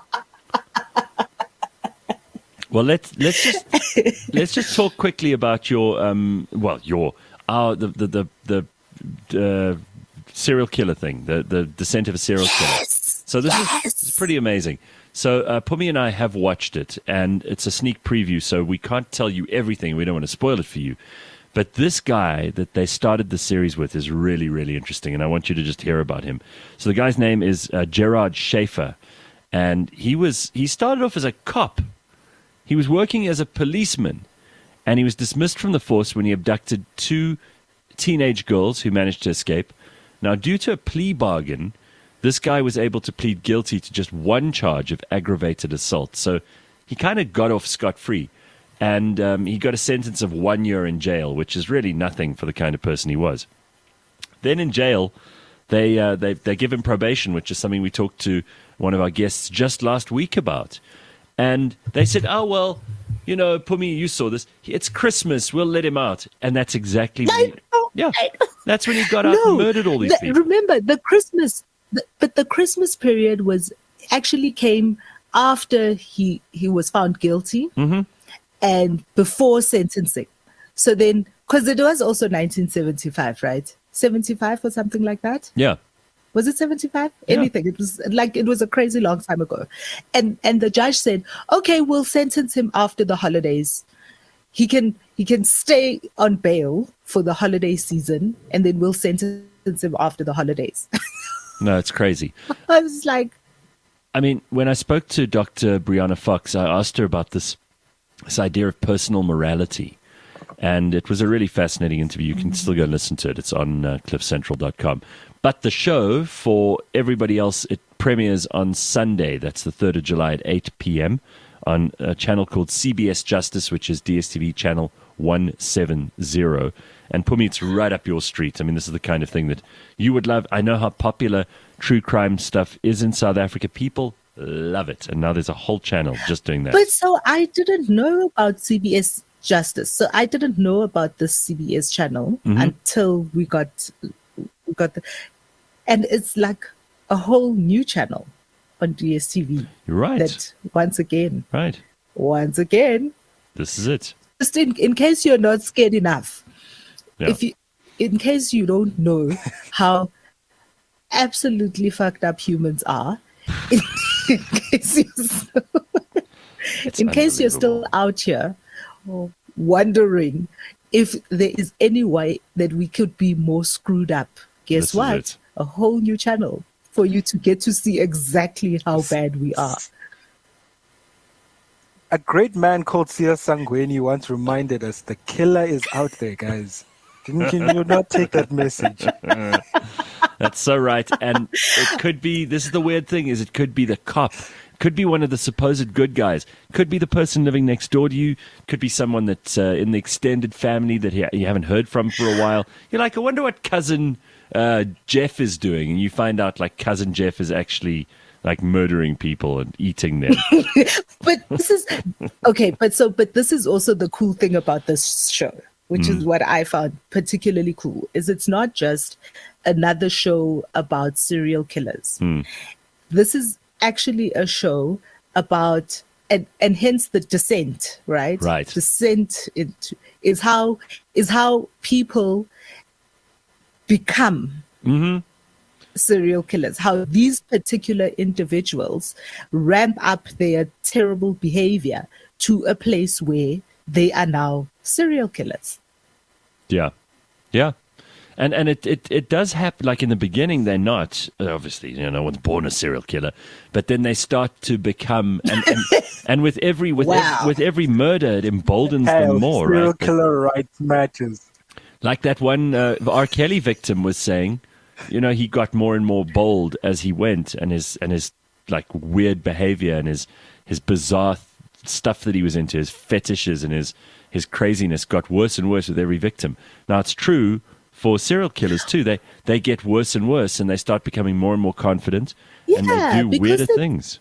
Well, let's let's just let's just talk quickly about your um well your our the the the, the uh, serial killer thing, the the descent of a serial killer. So this is this is pretty amazing. So uh, Pumi and I have watched it, and it's a sneak preview, so we can't tell you everything. We don't want to spoil it for you. But this guy that they started the series with is really, really interesting, and I want you to just hear about him. So the guy's name is uh, Gerard Schaefer, and he was he started off as a cop. He was working as a policeman, and he was dismissed from the force when he abducted two teenage girls who managed to escape. Now, due to a plea bargain, this guy was able to plead guilty to just one charge of aggravated assault. So he kind of got off scot-free. And um, he got a sentence of one year in jail, which is really nothing for the kind of person he was. Then in jail, they, uh, they, they give him probation, which is something we talked to one of our guests just last week about. And they said, oh, well, you know, Pumi, you saw this. It's Christmas. We'll let him out. And that's exactly when he, yeah, that's when he got out No, and murdered all these the- people. Remember, the Christmas, the, but the Christmas period was actually came after he, he was found guilty. Mm-hmm. And before sentencing. So then, because it was also nineteen seventy-five, right? seventy-five or something like that? Yeah. Was it seventy-five? Yeah. Anything. It was like, it was a crazy long time ago. And and the judge said, okay, we'll sentence him after the holidays. He can he can stay on bail for the holiday season, and then we'll sentence him after the holidays. No, it's crazy. I was like, I mean, when I spoke to Doctor Brianna Fox, I asked her about this this idea of personal morality. And it was a really fascinating interview. You can still go and listen to it. It's on uh, cliff central dot com. But the show, for everybody else, it premieres on Sunday. That's the third of July at eight p.m. on a channel called C B S Justice, which is D S T V channel one seventy. And Pumi, it's right up your street. I mean, this is the kind of thing that you would love. I know how popular true crime stuff is in South Africa. People love it. And now there's a whole channel just doing that. but so I didn't know about C B S Justice. So I didn't know about this C B S channel Mhm. until we got we got the, and it's like a whole new channel on D S T V. You're right. That once again, Right. once again, This is it. just in, in case you're not scared enough, Yeah. if you, in case you don't know how absolutely fucked up humans are, in, in case you're still, It's in case you're still unbelievable. out here wondering if there is any way that we could be more screwed up, guess This is what? it. A whole new channel for you to get to see exactly how bad we are. A great man called Sia Sangweni once reminded us the killer is out there, guys. Didn't you not take that message? That's so right. And it could be, this is the weird thing, is it could be the cop. Could be one of the supposed good guys. Could be the person living next door to you. Could be someone that's uh, in the extended family that you you haven't heard from for a while. You're like, I wonder what cousin uh, Jeff is doing. And you find out like cousin Jeff is actually like murdering people and eating them. But this is okay, but so but this is also the cool thing about this show, which is what I found particularly cool, is it's not just another show about serial killers. This is actually a show about and and hence the descent, right? Right. Descent into is how is how people become hmm serial killers, how these particular individuals ramp up their terrible behavior to a place where they are now serial killers. Yeah. Yeah. And and it, it, it does happen, like in the beginning, they're not, obviously, you know, no one's born a serial killer, but then they start to become, and, and, and with every with, Wow. ev- with every murder, it emboldens them Hell, more, serial right? But killer rights matters. like that one uh, R. Kelly victim was saying, you know, he got more and more bold as he went, and his, and his like weird behavior and his, his bizarre stuff that he was into, his fetishes and his, his craziness got worse and worse with every victim. Now, it's true for serial killers too. They they get worse and worse, and they start becoming more and more confident, and they Yeah, do because weirder it- things.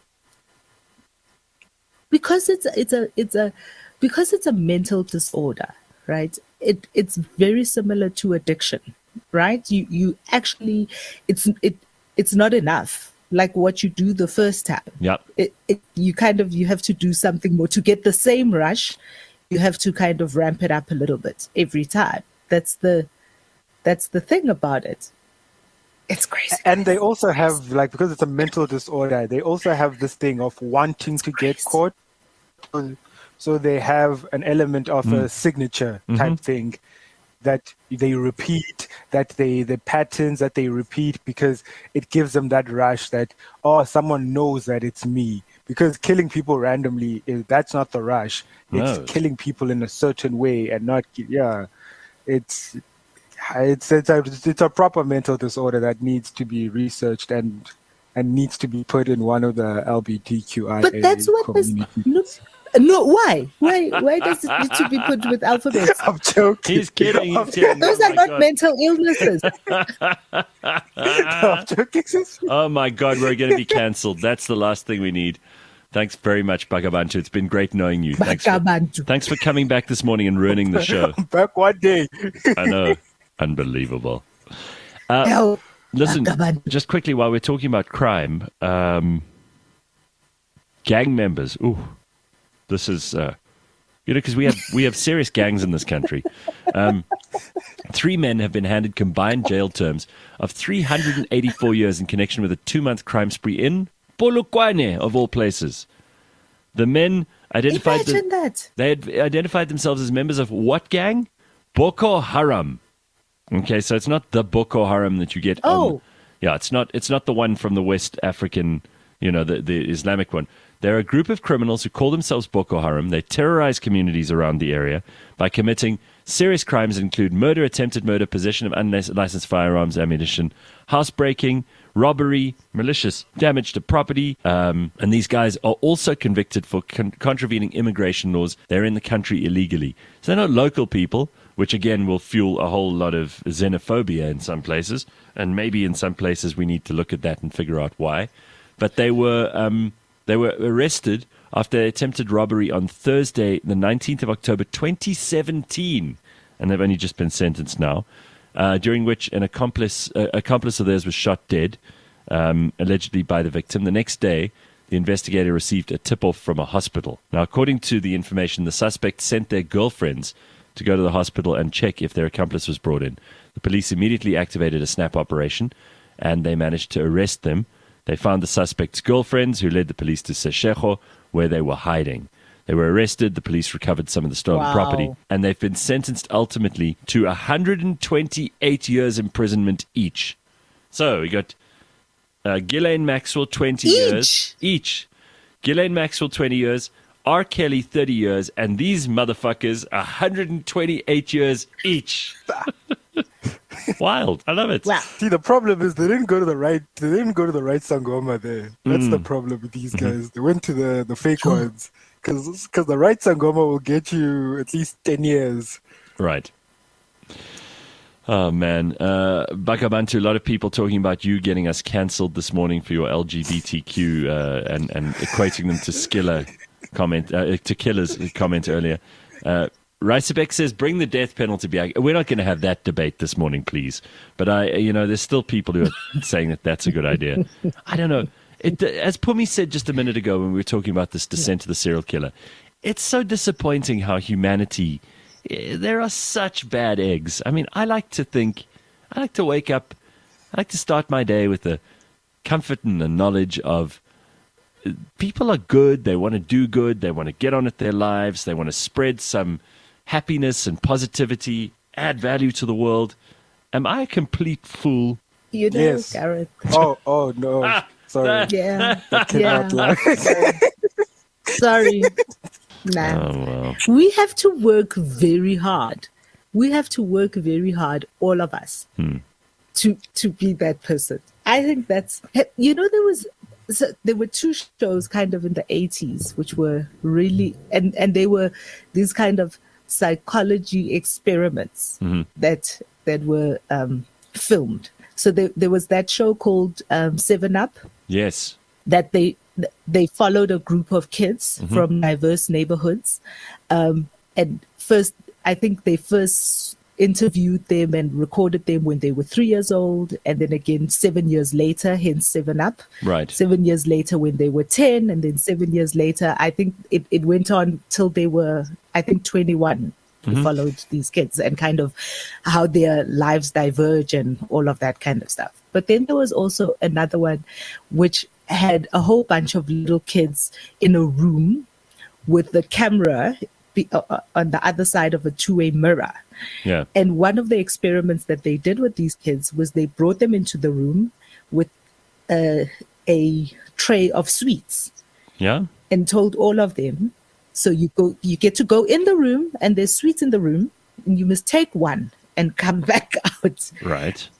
Because it's a, it's a it's a because it's a mental disorder, right? It it's very similar to addiction, right? You you actually it's it it's not enough. Like what you do the first time. Yep. It, it you kind of you have to do something more to get the same rush. You have to kind of ramp it up a little bit every time. That's the that's the thing about it. It's crazy. And they also have, like, because it's a mental disorder, they also have this thing of wanting to get crazy. caught. So they have an element of a signature type thing that they repeat, that they, the patterns that they repeat, because it gives them that rush that, oh, someone knows that it's me. Because killing people randomly, is that's not the rush. It's No. killing people in a certain way and not, yeah, it's, it's, it's, a, it's a proper mental disorder that needs to be researched and and needs to be put in one of the L G B T Q I A But that's what this. communities. No, no, why? Why? Why does it need to be put with alphabets? I'm joking. He's kidding. He's kidding. Those Oh are my not God. mental illnesses. I'm joking. sis. Oh my God, we're going to be cancelled. That's the last thing we need. Thanks very much, Bagabantu. It's been great knowing you. Thanks for, Bagabantu. thanks for coming back this morning and ruining the show. Back one day. I know. Unbelievable. Uh, Hell, listen, Bagabantu. just quickly while we're talking about crime, um, gang members. Ooh, this is, uh, you know, because we have, we have serious gangs in this country. Um, three men have been handed combined jail terms of three hundred eighty-four years in connection with a two-month crime spree in Polokwane, of all places. The men identified Imagine the, that. they had identified themselves as members of what gang? Boko Haram. Okay, so it's not the Boko Haram that you get. Oh. on, yeah, it's not. It's not the one from the West African, you know, the the Islamic one. They're a group of criminals who call themselves Boko Haram. They terrorize communities around the area by committing serious crimes that include murder, attempted murder, possession of unlicensed firearms, ammunition, housebreaking, robbery, malicious damage to property. Um, and these guys are also convicted for con- contravening immigration laws. They're in the country illegally. So they're not local people, which again will fuel a whole lot of xenophobia in some places. And maybe in some places we need to look at that and figure out why. But they were um, they were arrested after attempted robbery on Thursday, the nineteenth of October, twenty seventeen. And they've only just been sentenced now. Uh, during which an accomplice uh, accomplice of theirs was shot dead, um, allegedly by the victim. The next day, the investigator received a tip-off from a hospital. Now, according to the information, the suspects sent their girlfriends to go to the hospital and check if their accomplice was brought in. The police immediately activated a snap operation, and they managed to arrest them. They found the suspects' girlfriends, who led the police to Seshego, where they were hiding. They were arrested, the police recovered some of the stolen Wow. property, and they've been sentenced ultimately to one hundred twenty-eight years imprisonment each. So we got uh, Ghislaine Maxwell, twenty Each? years. Each. Ghislaine Maxwell, twenty years. R. Kelly, thirty years. And these motherfuckers, one hundred twenty-eight years each. Wild. I love it. Wow. See, the problem is they didn't go to the right. They didn't go to the right Sangoma there. That's Mm. the problem with these Mm-hmm. guys. They went to the the fake ones because because the right Sangoma will get you at least ten years. Right. Oh, man. Uh, Bakabantu, a lot of people talking about you getting us cancelled this morning for your L G B T Q uh, and, and equating them to Skiller comment, uh, to Killer's comment earlier. Uh, Reisebek says, bring the death penalty back. We're not going to have that debate this morning, please. But, I, you know, there's still people who are saying that that's a good idea. I don't know. It, as Pumi said just a minute ago when we were talking about this descent of the serial killer, it's so disappointing how humanity... There are such bad eggs. I mean, I like to think, I like to wake up, I like to start my day with the comfort and the knowledge of uh, people are good, they want to do good, they want to get on with their lives, they want to spread some happiness and positivity, add value to the world. Am I a complete fool? You know, Yes. Gareth. Oh, oh no, sorry, Yeah. I cannot yeah. lie. Sorry. Nah. Oh, well. We have to work very hard. We have to work very hard, all of us, Hmm. to to be that person. I think that's you know there was so there were two shows kind of in the eighties which were really and and they were these kind of psychology experiments Mhm. that that were um, filmed. So there there was that show called um, Seven Up Yes. that they they followed a group of kids Mm-hmm. from diverse neighborhoods, um, and first I think they first interviewed them and recorded them when they were three years old, and then again seven years later, hence Seven Up. Right. Seven years later when they were ten, and then seven years later, I think it, it went on till they were I think twenty-one. We followed these kids and kind of how their lives diverge and all of that kind of stuff. But then there was also another one which had a whole bunch of little kids in a room with the camera be, uh, on the other side of a two-way mirror. Yeah. And one of the experiments that they did with these kids was they brought them into the room with uh, a tray of sweets Yeah. and told all of them, so you go, you get to go in the room and there's sweets in the room and you must take one and come back out. Right. And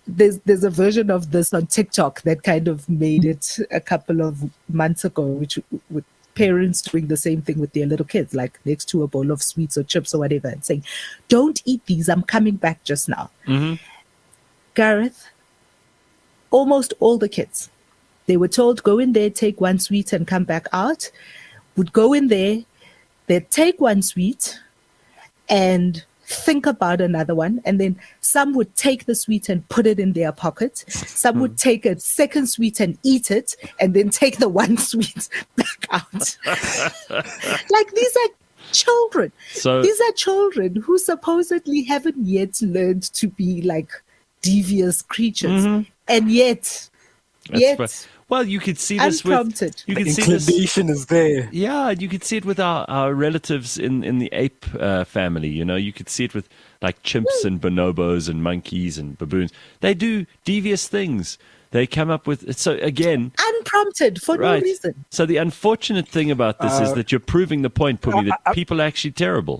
there's there's a version of this on TikTok that kind of made it a couple of months ago, which with parents doing the same thing with their little kids, like next to a bowl of sweets or chips or whatever, and saying, "Don't eat these. I'm coming back just now." Mm-hmm. Gareth, almost all the kids, they were told, go in there, take one sweet and come back out, would go in there, they'd take one sweet and think about another one. And then some would take the sweet and put it in their pocket. Some would take a second sweet and eat it and then take the one sweet back out. Like, these are children. So These are children who supposedly haven't yet learned to be like devious creatures. Mhm. And yet, That's yet, right. Well, you could see this unprompted. with you The could see this. inclination is there. Yeah, you could see it with our, our relatives in, in the ape uh, family. You know, you could see it with like chimps and bonobos and monkeys and baboons. They do devious things. They come up with so again. unprompted for Right. no reason. So the unfortunate thing about this is Uh, that you're proving the point, Pumi, that I- I- people are actually terrible.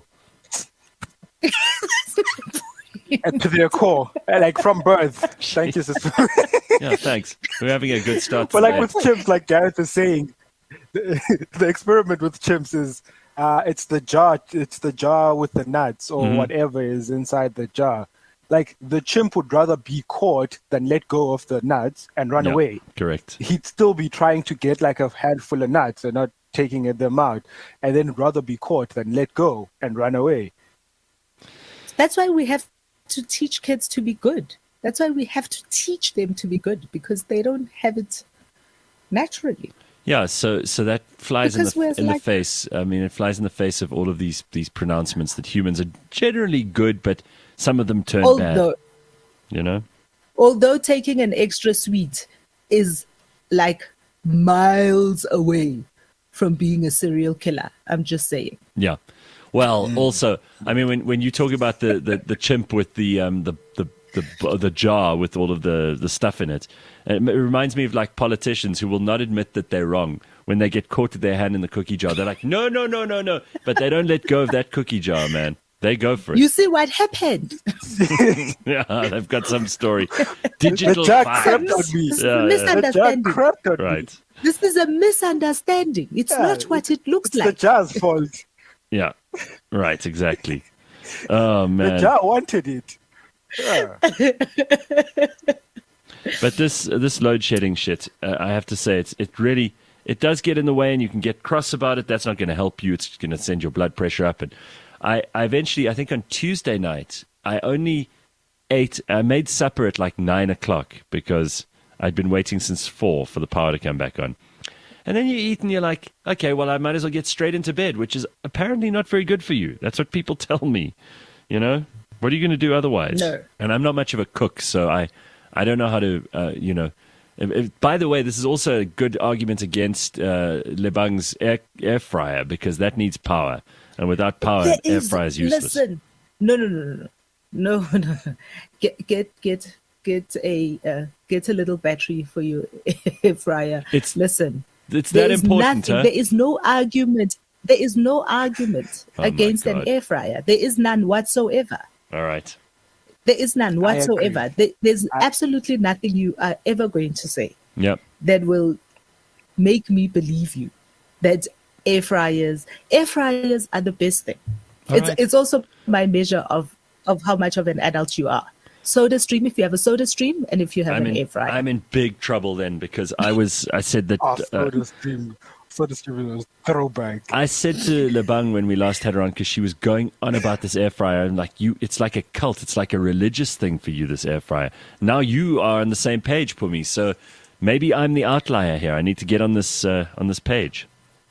And to their core, uh, like from birth. Thank you, sister. Yeah, thanks. We're having a good start. But like today. with chimps, like Gareth is saying, the, the experiment with chimps is uh, it's the jar, it's the jar with the nuts or Mhm. whatever is inside the jar. Like the chimp would rather be caught than let go of the nuts and run Yeah, away. correct. He'd still be trying to get like a handful of nuts and not taking them out, and then rather be caught than let go and run away. That's why we have to teach kids to be good. That's why we have to teach them to be good, because they don't have it naturally. Yeah, so so that flies in Because the we're in the like- face. I mean, it flies in the face of all of these these pronouncements that humans are generally good, but some of them turn bad. Although, You know. although taking an extra sweet is like miles away from being a serial killer. I'm just saying. Yeah. Well, also, I mean, when when you talk about the, the, the chimp with the um the, the the the jar with all of the, the stuff in it, it reminds me of like politicians who will not admit that they're wrong when they get caught with their hand in the cookie jar. They're like, no, no, no, no, no, but they don't let go of that cookie jar, man. They go for it. You see what happened? Yeah, they've got some story. The Digital jar files. crept on me. This is Yeah, a yeah. The jar misunderstanding. crept on me. Right. This is a misunderstanding. It's Yeah, not what it looks It's the like. jar's fault. Yeah. Right. Exactly. Oh The man. jar wanted it. Yeah. But this this load shedding shit, uh, I have to say, it's it really it does get in the way, and you can get cross about it. That's not going to help you. It's going to send your blood pressure up. And I, I eventually, I think on Tuesday night, I only ate. I made supper at like nine o'clock because I'd been waiting since four for the power to come back on. And then you eat and you're like, okay, well, I might as well get straight into bed, which is apparently not very good for you. That's what people tell me. You know, what are you going to do otherwise? No. And I'm not much of a cook, so I, I don't know how to, uh, you know. If, if, by the way, this is also a good argument against uh, Lebang's air, air fryer because that needs power. And without power, There an air is- fryer is useless. Listen, no, no, no, no, no, no, no. Get, get, get, get a, uh, get a little battery for your air fryer. It's- listen. It's There that is important, nothing, huh? There is no argument. There is no argument Oh my against an God. air fryer. There is none whatsoever. All right. There is none I agree. whatsoever. There, there's I- absolutely nothing you are ever going to say Yep. that will make me believe you that air fryers, air fryers are the best thing. All it's right. it's also my measure of of how much of an adult you are. Soda stream, if you have a soda stream, and if you have I'm an in, air fryer. I'm in big trouble then because I was, I said that, Oh, uh, soda stream. Soda stream was throwback. I said to Lebang when we last had her on, because she was going on about this air fryer, and like you, it's like a cult, it's like a religious thing for you, this air fryer. Now you are on the same page, Pumi, so maybe I'm the outlier here. I need to get on this uh, on this page.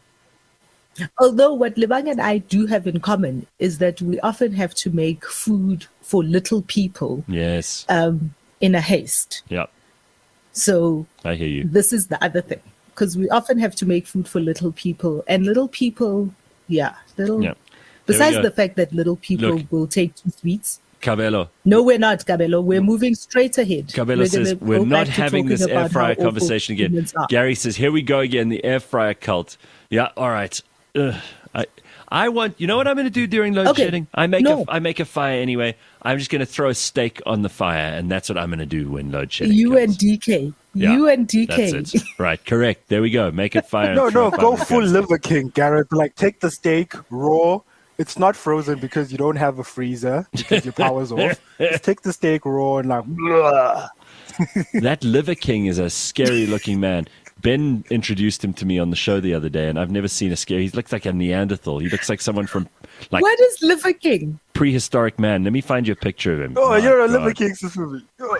Although what Lebang and I do have in common is that we often have to make food for little people Yes, um, in a haste. yeah, So I hear you. this is the other thing, because we often have to make food for little people, and little people, yeah, little. Yeah. There we Besides go. the fact that little people Look. will take two sweets. Cabello, No, we're not, Cabello. We're moving straight ahead. Cabello We're says gonna we're go not back to having talking this air about how fryer awful conversation again. humans are. Gary says, here we go again, the air fryer cult. Yeah, all right. Ugh. I I want, you know what I'm going to do during load Okay. shedding? I make No. a, I make a fire anyway. I'm just going to throw a steak on the fire, and that's what I'm going to do when load shedding You comes. and D K. Yeah, You and D K. That's it. Right, correct. There we go. Make it fire. No, and throw no, a fire go on the full gas. Liver King, Garrett. Like, take the steak raw. It's not frozen because you don't have a freezer because your power's off. Just take the steak raw and like, blah. That Liver King is a scary looking man. Ben introduced him to me on the show the other day, and I've never seen a scary. He looks like a Neanderthal. He looks like someone from like What is Liver King? prehistoric man. Let me find you a picture of him. Oh, My you're a God. Liver King, Safumi. Oh.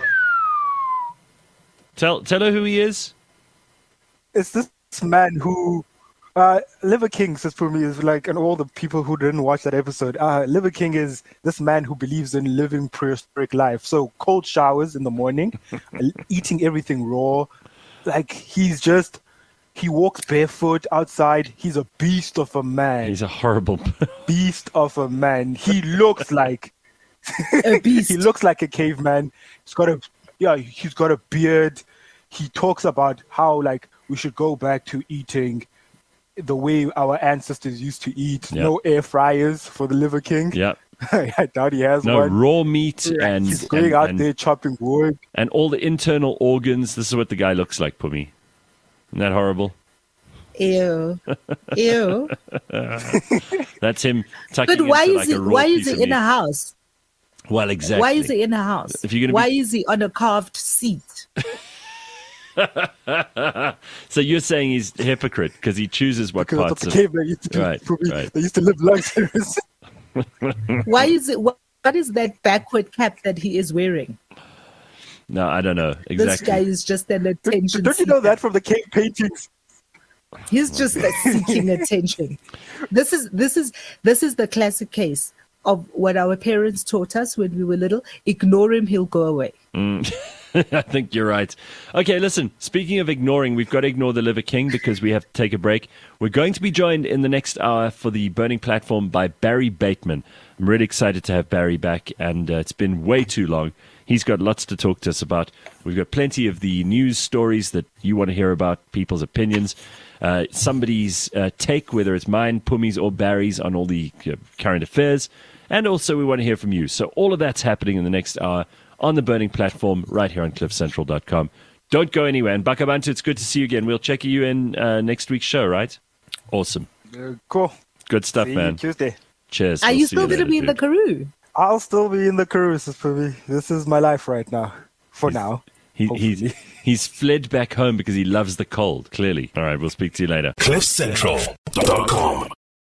Tell tell her who he is. It's this man who, uh, Liver King, Safumi, is like, and all the people who didn't watch that episode, uh, Liver King is this man who believes in living prehistoric life. So cold showers in the morning, eating everything raw. Like, he's just, he walks barefoot outside. He's a beast of a man. He's a horrible. beast of a man. He looks like A beast. he looks like a caveman. He's got a yeah, he's got a beard. He talks about how like we should go back to eating the way our ancestors used to eat. Yeah. No air fryers for the Liver King. Yeah. I doubt he has No, one. raw meat and He's going and, out and, there chopping wood. and all the internal organs. This is what the guy looks like, Pumi. Isn't that horrible? Ew. Ew. That's him tucking But why into is like he a raw why is piece he of in meat. a house? Well, exactly. Why is he in a house? If you're gonna why be- is he on a carved seat? So you're saying he's a hypocrite because he chooses what Because parts that's of. what the caveman used to do. Right, For me. right. They used to live luxurious. Why is it what, what is that backward cap that he is wearing? No, I don't know This exactly. guy is just an attention Don't you know seeker. that from the cave paintings? He's just like seeking attention. This is this is this is the classic case of what our parents taught us when we were little. Ignore him, he'll go away. I think you're right. Okay, listen, speaking of ignoring, we've got to ignore the Liver King because we have to take a break. We're going to be joined in the next hour for the Burning Platform by Barry Bateman. I'm really excited to have Barry back, and uh, it's been way too long. He's got lots to talk to us about. We've got plenty of the news stories that you want to hear about, people's opinions, uh, somebody's uh, take, whether it's mine, Pumi's, or Barry's, on all the uh, current affairs. And also we want to hear from you. So all of that's happening in the next hour on the Burning Platform right here on cliff central dot com. Don't go anywhere. And Bakabantu, it's good to see you again. We'll check you in uh, next week's show, right? Awesome. Uh, cool. Good stuff, See you man. Tuesday. Cheers. Are We'll you see still going to later, be in the dude. Karoo? I'll still be in the cruises for me. This is my life right now. For now. He, Hopefully. he's, he's fled back home because he loves the cold, clearly. All right, we'll speak to you later. cliff central dot com